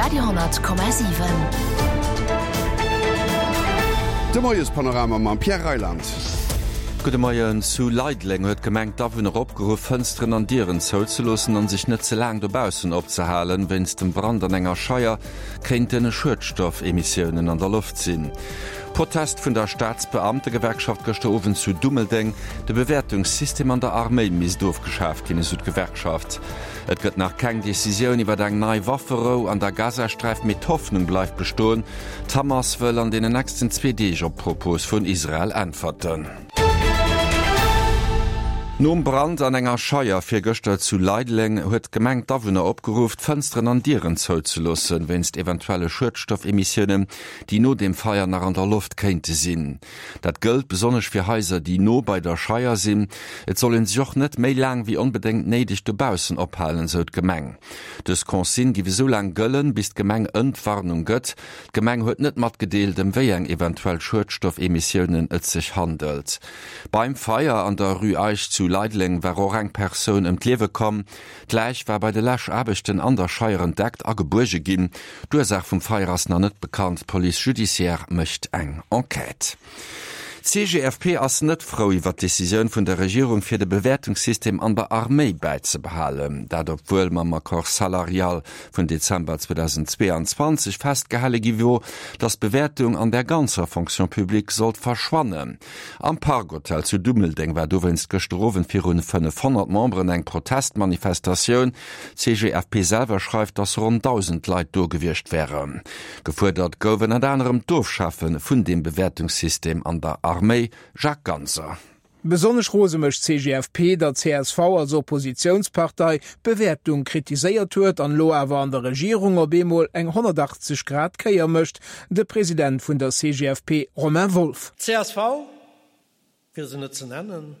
Radio,7. De Moies Panorama ma Pierre Reiland. Gute Morgen zu Leidling huet gemengt Dawunner opgeruf Fënstren an Dieren zoulzelossen an sich net ze lang dobausen opzehalen, wenns dem Brand an enger Scheier kenint denne Schurtstoffemissionioen an der Luft sinn. Protest vun der Staatsbeamtegewerkschaft gestowen zu Dummeldeng, de Bewertungssystem an der Armee mis doof geschafft in Südgewerkschaft. Et gëtt nach keng Deciioun iwwer eng nei Waffero an der Gazastreif mit Hoffnung bleif bestoen, Hamas wëll an den nächsten 2D Propos vun Israel antworten. Nom Brand an enger Scheier fir Göster zu Leidling huet gemengt Dawunner opgeruft, Fënstren an Dieren zollzelossen, wennst eventuelle Schurtstoffemissionioen, die no dem Feier nach an der Luft kennte sinn. Dat gëlt besonnech fir Häiser, die no bei der Scheier sinn, et sollen joch net méi lang wie unbedingt nedig debausen ophalen sot Gemeng. Des Konsin giwe so lang gëllen, bis Gemeng Entwarnung gëtt, Gemeng huet net mat gedeeltem wéi eng eventuell Schurtstoffemissionioen et sich handelt. Beim Feier an der Rue Eich zu Leidling war auch eng Person im Klewe kom, gleich war bei de Lasch Abechten an der Scheier entdeckt a Geburge ginn, Dursach vum Feiers na net bekannt, Police Judiciaire mëcht eng Enquête. CGFP ass net froh iwwer Deciioun vun der Regierung fir de Bewertungssystem an der Armee beizebehalen, dat obwohl man Makor salarial vun Dezember 2022 festgehalle giwo, dass Bewertung an der ganzer Funktionpublik sollt verschwannen. Am Parkhotel zu Dummelding war duwenst gestrowen fir hun 500 Membern eng Protestmanifestationun. CGFP selber schreibt, dass rund 1000 Leiit dogewircht wären. Gefordert gowen an anderem Doofschaffen vun dem Bewertungssystem an der Armee Jacques Ganser. Besonders rosemech CGFP, der CSV als Oppositionspartei Bewertung kritiséiert huet an lo awer an der Regierung op Bemol eng 180 Grad kreier mëcht, de Präsident vun der CGFP Romain Wolf. CSV, wir sind net zu nennen,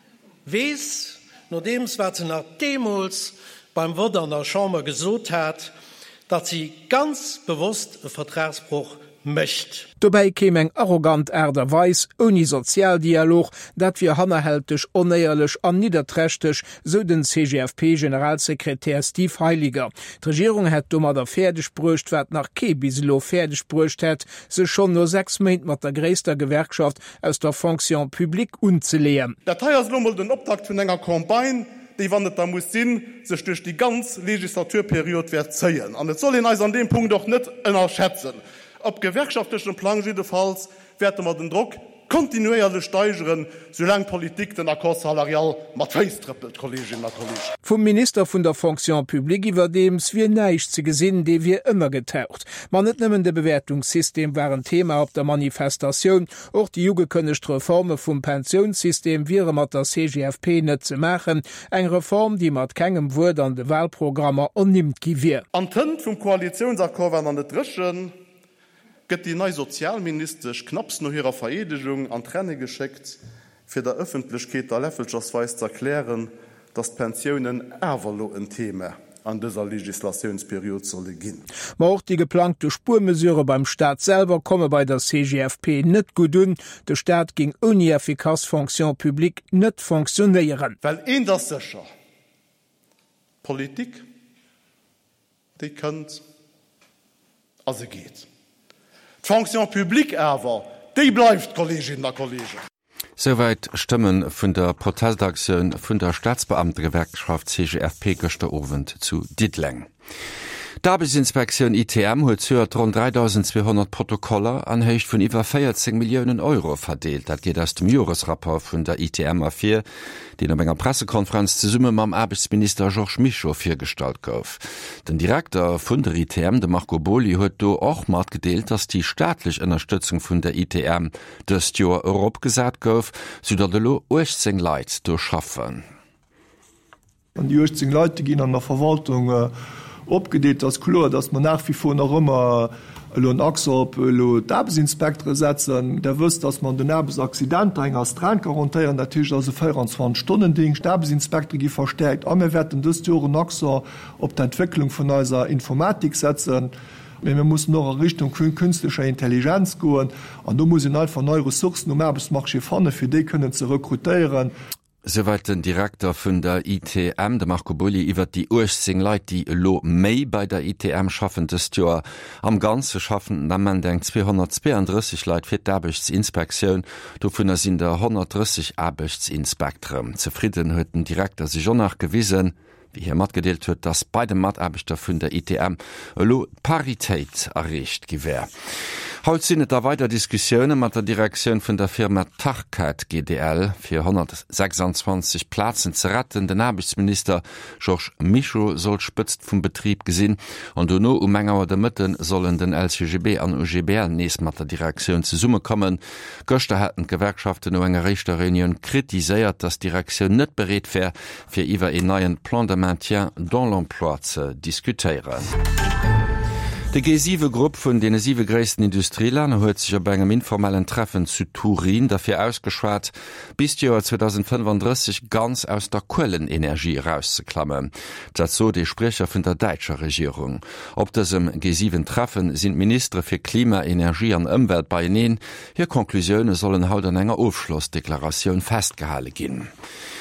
wees no dems wat ze nach Demols beim Wort an der Chambre gesot hat, dat sie ganz bewusst e Vertragsbruch möcht. Dobei käm eng arrogant Äderweis, uni Sozialdialog, dat wir hannerhältech, oneierlech an niederträchtech, so den CGFP-Generalsekretär Steve Heiliger. Die Regierung hätt dummer der Pferdesprücht, wat nach Kebiselo Pferdesprücht hätt, se schon nur 6 Monate mat der gräster Gewerkschaft aus der Fonction publique unzulehen. Der Teierslummel den Optakt vun enger Kombine, die wannet da muss sinn, sech durch die ganz Legislaturperiode werd zeien. An net soll den als an dem Punkt doch net ënnerschätzen. Op gewerkschaftlichen Plan jedefalls werden wir den Druck kontinuierlich steigern, solange Politik den Akkord salarial mat trippelt, Kolleginnen und Kollegen. Vom Minister von der Fonction publique iwwer dems wir neicht ze gesinn, de wir immer getaucht. Man net nimmen de Bewertungssystem waren Thema op der Manifestation, och die jugekönnecht Reforme vum Pensionssystem wäre mat der CGFP net ze machen, eng Reform, die mat kegem Wur an de Wahlprogrammer onnimmt giwir. Antent vum Koalitionsakkord an de Drschen gëtt die neue Sozialministersch knapps no ihrer Veredegung an Trenne geschickt, fir der Öffentlichkeit der Löffelschaftweis zu erklären, dass Pensionen erwerlo ein Thema an dieser Legislationsperiode solle ginn. Ma auch die geplante Spurmesure beim Staat selber komme bei der CGFP net gut un, de Staat ging uneffikaz Fonction publique net funktionieren. Weil das sicher Politik, die könnt, also geht. Fonction publique aber, die bleibt, Kolleginnen und Kollegen. Soweit Stimmen vun der Protestaktion vun der Staatsbeamtegewerkschaft CGFP gestern zu Dietling. Dabesinspektion ITM huet zuert rund 3200 Protokoller anhecht vun iwwer 14 Millionen Euro verdeelt. Dat geht aus dem Jahresrapport vun der ITM A4, den op enger Pressekonferenz ze Summe mam Arbeitsminister Georges Michaud firstalt gouf. Den Direktor vun der ITM, de Marco Boli, huet do och mat gedeelt, dass die staatliche Unterstützung vun der ITM des Jahr Europa gesat gouf, so dat de lo 18 Leiit durchschaffen. Und die 18 Leute gehen an der Verwaltung opgedeelt as klar, dass man nach wie vor noch immer Dabesinspektre setzen, der wüsst, dass man den Erbesaccident eng als dran garantiieren, der Tisch also 24 Stunden Ding Dabesinspektor gi verstärkt. Am werden das Noxer op der Entwicklung von unserer Informatik setzen. Wir muss noch in Richtung künstlicher Intelligenz gehen, und du muss einfach neue Ressourcen Erbesmarkt vorne für die können zu rekrutieren. Soweit den Direktor vun der ITM, de Marco Bulli, iwwer die Urzing Leiit, die lo méi bei der ITM schaffen des Joer am ganze schaffen, man denkt 232 Leiit fir d'Abechtsinspektioun, do vun sinn der 130 Abechtsinspektren. Zufrieden huet den Direktor sich schon nachgewiesen, wie hier mat gedeelt huet, dass beide Matabechter vun der ITM lo Paritéit erreicht gewär. Haut sinnet der weiter Diskussionen mat der Direktion vun der Firma Tarkat GDL 426 Plätzen ze retten. Den Arbeitsminister Georges Michaud soll spëtzt vum Betrieb gesinn an du no Mengeer der Mëtten sollen den LCGB an UGBL nees mat der Direktion ze summe kommen. Göchte hätten Gewerkschaften no enger Richterreunion kritiséiert, dass Direktion net bereet wär fir iwwer en neien Plan de maintien dans l'emploi ze diskutieren. De G7-Grupp vun den 7 gréissten Industrieländer huet sich op engem informellen Treffen zu Turin dafir ausgeschwart, bis Joer 2035 ganz aus der Kohlenenergie rauszuklammen. Dat so de Sprecher vun der deitscher Regierung. Op dessem G7-Treffen sind Minister fir Klima, Energie an Ëmwelt bei ihnen. Hier Konklusioune sollen haut an enger Aufschlussdeklaration festgehalle ginn.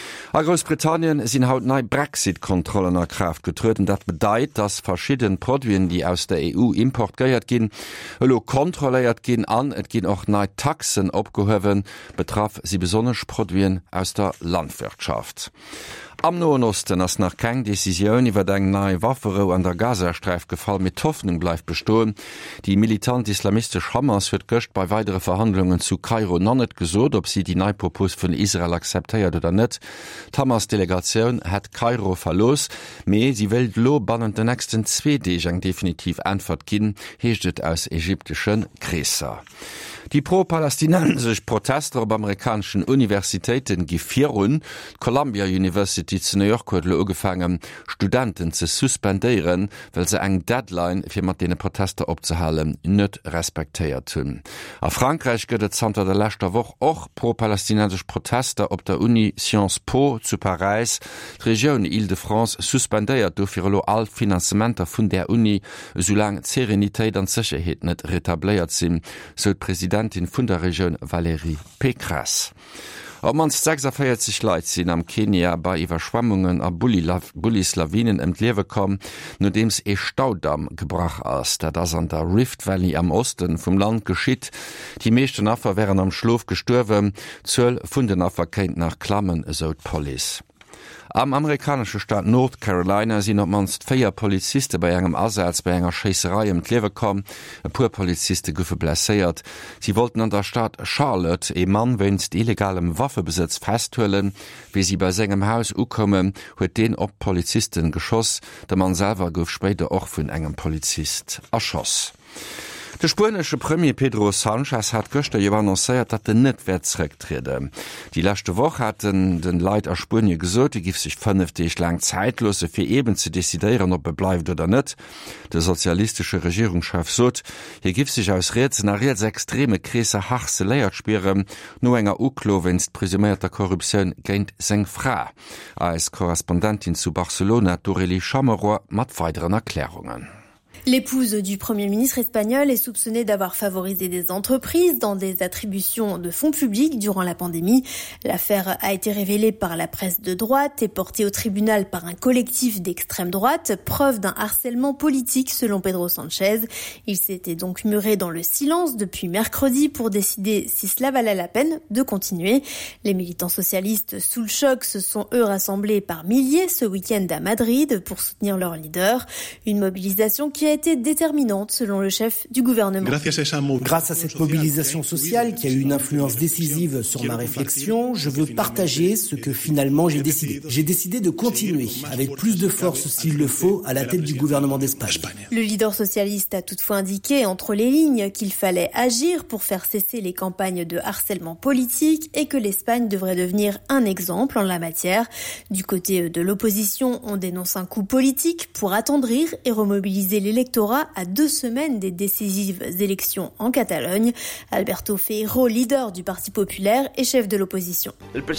A Großbritannien sind haut nei Brexit-Kontrollen er Kraft getreten. Dat bedeit, dass verschieden Produktien, die aus der EU importgeiert gin, kontrolliert gin an, et gin auch nei Taxen opgehowen, betraf sie besonnech Produktien aus der Landwirtschaft. Am Nahen Osten ass nach keng Deciioun iwwer eng nei Waffero an der Gazastreif gefall mit Hoffnung bleif bestoen. Die militant islamistisch Hamas huet gëcht bei weitere Verhandlungen zu Kairo nonnet gesot, ob sie die Neipropos vun Israel akzeptéiert oder net. Hamas Delegatioun het Kairo verlos, mee sie welt lo bannen den nächsten 2 Deg eng definitiv Antwort ginn, heeschtet aus ägyptischen Gräser. Die pro-palästinensische Protester op amerikanischen Universitäten gifirun, Columbia University zu New York huet ugefangen, Studenten ze suspendieren, weil se eng Deadline fir mat dene Protester opzehalen net respektéiert hunn. A Frankreich gëtt zanter der letzter Woch och pro-palästinensisch Protester op der Uni Sciences Po zu Paris. Die Region Ile-de-France suspendéiert dofir lo all Finanzementer vun der Uni, solang Serenitéit an Sicherheet net retabléiert sinn, so Präsidentin vun der Region Valérie Pécresse. Ob mans 46 Leiit sinn am Kenia bei Iwerschwammungen a Bullislawinen entlewe kom, no dems Staudamm gebrach ass, dat ass an der Rift Valley am Osten vum Land geschitt. Die meeschten Affer wären am Schlof gestorwen, 12 vun den Affer kennt nach Klammen, esot Police. Am amerikanische Staat North Carolina sind op manst 4 Polizisten bei engem Ersatz bei enger Scheisserei im Klewe kom. E puer Polizisten goufe blesséiert. Sie wollten an der Stadt Charlotte e Mann wennst illegalem Waffebesitz festhöllen, wie sie bei segem Haus ukommen, huet den op Polizisten geschoss. Der Mann selber gouf später och vun engem Polizist erschoss. Der spanische Premier Pedro Sanchez hat gestern annonciert, dat net zurücktrete. Die letzte Woche hat den Leid aus Spanien gesagt, die gibt sich vernünftig lang zeitlose für eben zu dezidieren, ob bleibt oder nicht. Der sozialistische Regierungschef sagt, hier gibt sich aus Rätsel nach jetzt extreme Krise hachse Leiert spieren, nur enger Uklo, wenn's präsumierter Korruption gegen seng Frau. Als Korrespondentin zu Barcelona, Doreli Chamorro, mit weiteren Erklärungen. L'épouse du Premier ministre espagnol est soupçonnée d'avoir favorisé des entreprises dans des attributions de fonds publics durant la pandémie. L'affaire a été révélée par la presse de droite et portée au tribunal par un collectif d'extrême droite, preuve d'un harcèlement politique selon Pedro Sanchez. Il s'était donc muré dans le silence depuis mercredi pour décider si cela valait la peine de continuer. Les militants socialistes sous le choc se sont eux rassemblés par milliers ce week-end à Madrid pour soutenir leur leader. Une mobilisation qui a été déterminante selon le chef du gouvernement. Grâce à cette mobilisation sociale qui a eu une influence décisive sur ma réflexion, je veux partager ce que finalement j'ai décidé. J'ai décidé de continuer avec plus de force s'il le faut à la tête du gouvernement d'Espagne. Le leader socialiste a toutefois indiqué entre les lignes qu'il fallait agir pour faire cesser les campagnes de harcèlement politique et que l'Espagne devrait devenir un exemple en la matière. Du côté de l'opposition, on dénonce un coup politique pour attendrir et remobiliser l'électorat à 2 semaines des décisives élections en Catalogne. Alberto Feijó, leader du Parti populaire et chef de l'opposition.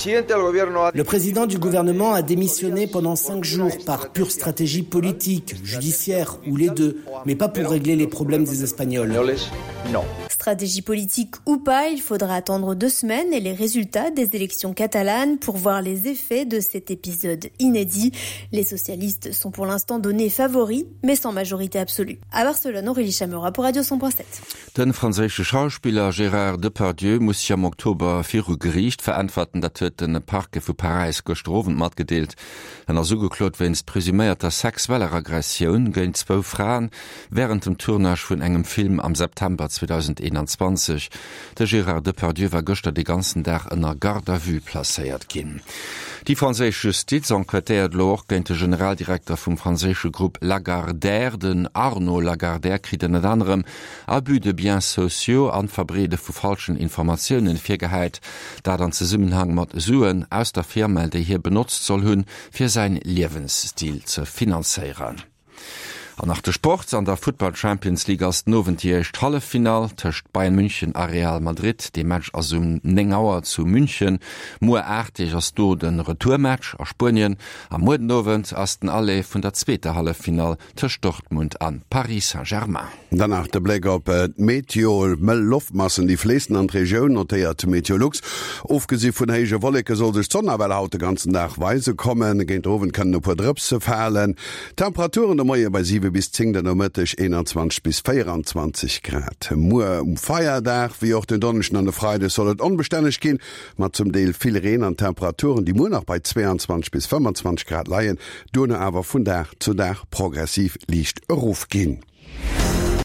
Le président du gouvernement a démissionné pendant 5 jours par pure stratégie politique, judiciaire ou les deux, mais pas pour régler les problèmes des Espagnols. stratégie politique ou pas, il faudra attendre 2 semaines et les résultats des élections catalanes pour voir les effets de cet épisode inédit. Les socialistes sont pour l'instant donnés favoris, mais sans majorité absolue. À Barcelone, Aurélie Chamera pour Radio 100.7. Den franzésche Schauspieler Gérard Depardieu muss am Oktober 4 Gericht verantworten, dat huet den Parke vu Paris gestroven mat gedeelt. En so geklot wennst presumierter sexueller Aggression géint 2 Frauen während dem Tournage vun engem Film am September 2021. De Gérard Depardieu war gëster de ganzen Dach ënner Garde à vue placéiert ginn. Die franzésche Justiz enquêtéiert loch géint de Generaldirektor vum franzésche Gruppe Lagardère, den Arnaud Lagardère kriten net anderem Abus de biens sociaux an Verbrede vu falschen Informationen firgeheit, dat an ze Summenhang mat Suen aus der Firma, déi hier benutzt soll hunn, fir sein Lebensstil ze finanzieren. Nach der Sport an der Football Champions League as noventiecht Hallefinal töcht Bayern München a Real Madrid, de Match as Nengauer zu München, muartig as do den Retourmatch a Spien, am Modenowend as den alle vun der zweite Hallefinal töcht Dortmund an Paris Saint-Germain. Danach der Blick op Meteor Luftmassen die Flessen an Regionun notiert Meteorlux. Ofgesi vun heige Wolke soll sech Sonnenwelle haut den ganzen Tag weise kommen, géint oben können op Drpse fallen. Temperaturen der Moie bei 7 bis 10 Mittag 21 bis 24 Grad. Nur Feierdach wie auch den Donnerstag an der Freitag soll es unbeständig gehen, mat zum Teil viel Regen an Temperaturen, die nur noch bei 22 bis 25 Grad leiien, dune aber von Tag zu Tag progressiv leicht raufgehen.